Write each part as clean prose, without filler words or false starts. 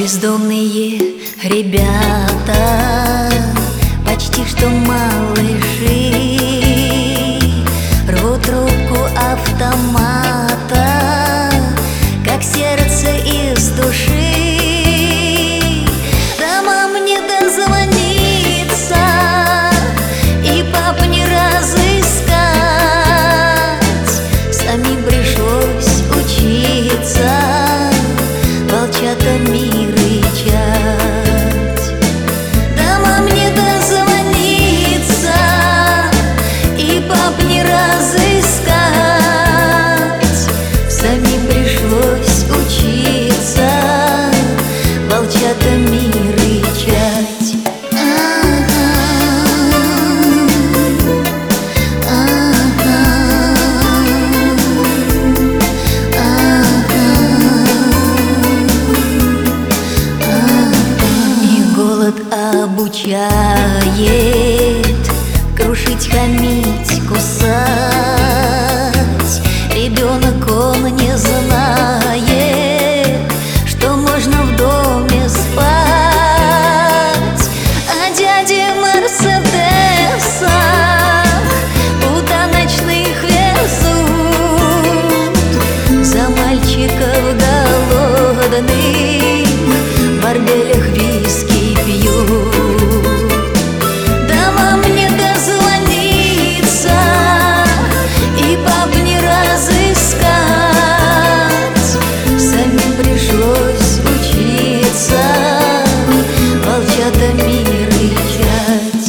Бездомные ребята, почти что малыши, рвут трубку автомата, как сердце из души. Домам не дозвониться и пап не разыскать, самим пришлось учиться волчатами рычать. Домам не дозвониться и пап не разыскать, самим пришлось учиться волчатами рычать. Обучает крушить, хамить, кусать. Ребенок, он не знает, что можно в доме спать. А дяди Мерседесах пуда ночных везут, за мальчиков голодных в борделях виски пьют. Домам не дозвониться и пап не разыскать, самим пришлось учиться волчатами рычать.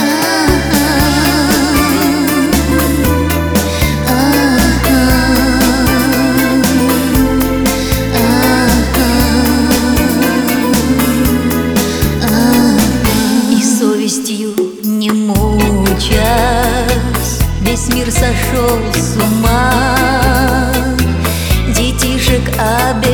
Не мучаясь, весь мир сошел с ума, детишек обижать.